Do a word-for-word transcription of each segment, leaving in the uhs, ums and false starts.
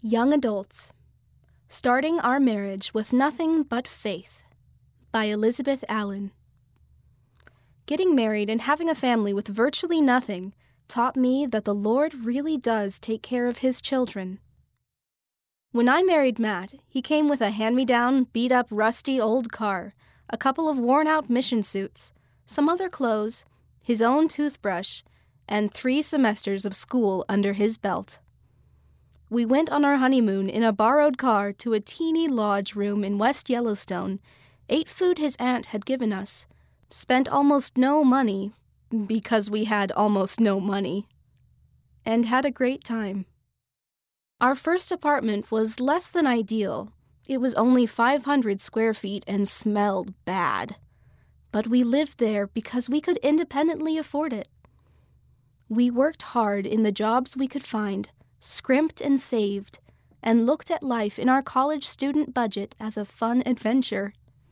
Young Adults, Starting Our Marriage with Nothing But Faith by Elizabeth Allen. Getting married and having a family with virtually nothing taught me that the Lord really does take care of His children. When I married Matt, he came with a hand-me-down, beat-up, rusty old car, a couple of worn-out mission suits, some other clothes, his own toothbrush, and three semesters of school under his belt. We went on our honeymoon in a borrowed car to a teeny lodge room in West Yellowstone, ate food his aunt had given us, spent almost no money, because we had almost no money, and had a great time. Our first apartment was less than ideal. It was only five hundred square feet and smelled bad. But we lived there because we could independently afford it. We worked hard in the jobs we could find, scrimped and saved, and looked at life in our college student budget as a fun adventure.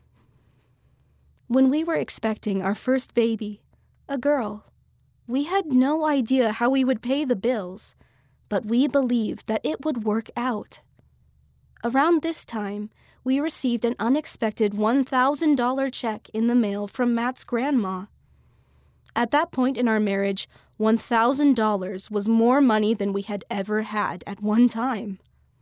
When we were expecting our first baby, a girl, we had no idea how we would pay the bills, but we believed that it would work out. Around this time, we received an unexpected one thousand dollars check in the mail from Matt's grandma. At that point in our marriage, one thousand dollars was more money than we had ever had at one time.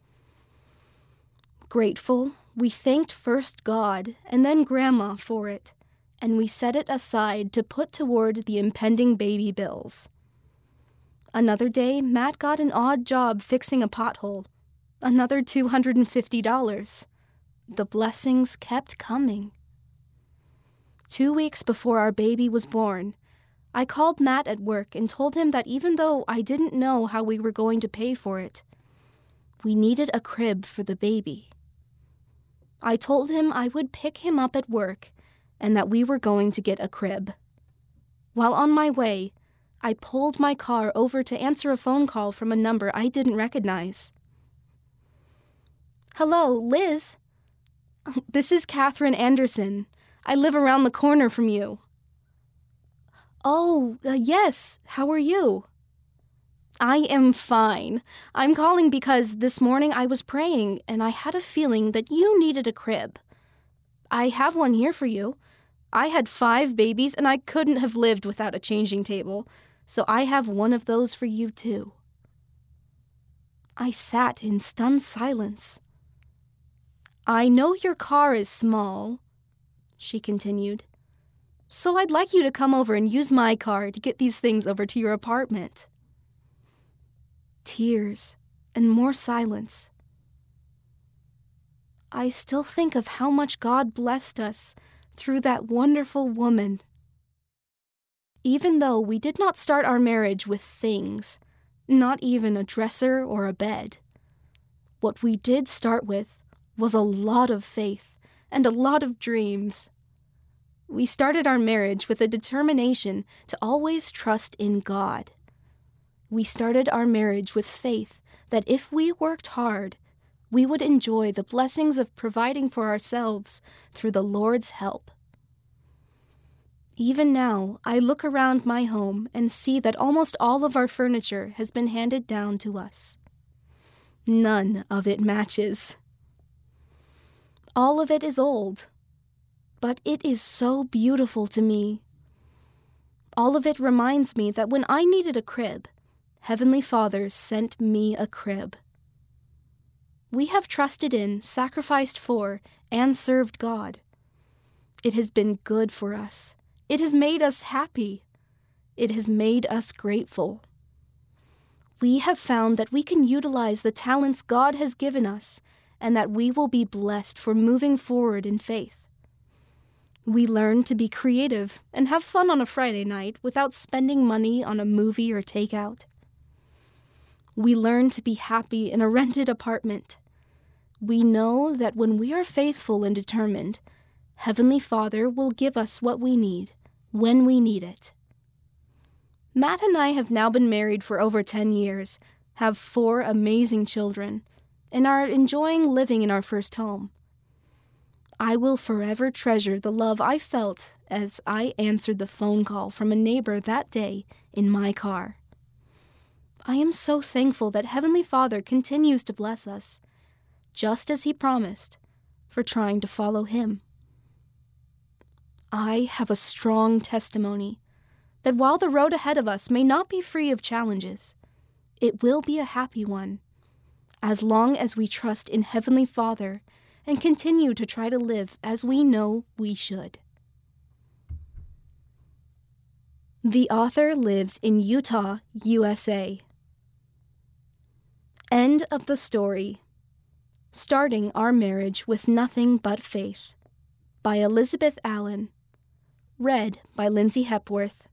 Grateful, we thanked first God and then Grandma for it, and we set it aside to put toward the impending baby bills. Another day, Matt got an odd job fixing a pothole. Another two hundred fifty dollars. The blessings kept coming. Two weeks before our baby was born, I called Matt at work and told him that even though I didn't know how we were going to pay for it, we needed a crib for the baby. I told him I would pick him up at work and that we were going to get a crib. While on my way, I pulled my car over to answer a phone call from a number I didn't recognize. Hello, Liz. This is Catherine Anderson. I live around the corner from you. Oh, uh, yes. How are you? I am fine. I'm calling because this morning I was praying and I had a feeling that you needed a crib. I have one here for you. I had five babies and I couldn't have lived without a changing table, so I have one of those for you too. I sat in stunned silence. I know your car is small, she continued, so I'd like you to come over and use my car to get these things over to your apartment. Tears and more silence. I still think of how much God blessed us through that wonderful woman. Even though we did not start our marriage with things, not even a dresser or a bed, what we did start with was a lot of faith and a lot of dreams. We started our marriage with a determination to always trust in God. We started our marriage with faith that if we worked hard, we would enjoy the blessings of providing for ourselves through the Lord's help. Even now, I look around my home and see that almost all of our furniture has been handed down to us. None of it matches. All of it is old, but it is so beautiful to me. All of it reminds me that when I needed a crib, Heavenly Father sent me a crib. We have trusted in, sacrificed for, and served God. It has been good for us. It has made us happy. It has made us grateful. We have found that we can utilize the talents God has given us and that we will be blessed for moving forward in faith. We learn to be creative and have fun on a Friday night without spending money on a movie or takeout. We learn to be happy in a rented apartment. We know that when we are faithful and determined, Heavenly Father will give us what we need, when we need it. Matt and I have now been married for over ten years, have four amazing children, and are enjoying living in our first home. I will forever treasure the love I felt as I answered the phone call from a neighbor that day in my car. I am so thankful that Heavenly Father continues to bless us, just as He promised, for trying to follow Him. I have a strong testimony that while the road ahead of us may not be free of challenges, it will be a happy one, as long as we trust in Heavenly Father and continue to try to live as we know we should. The author lives in Utah, U S A. End of the story. Starting Our Marriage with Nothing But Faith by Elizabeth Allen. Read by Lindsay Hepworth.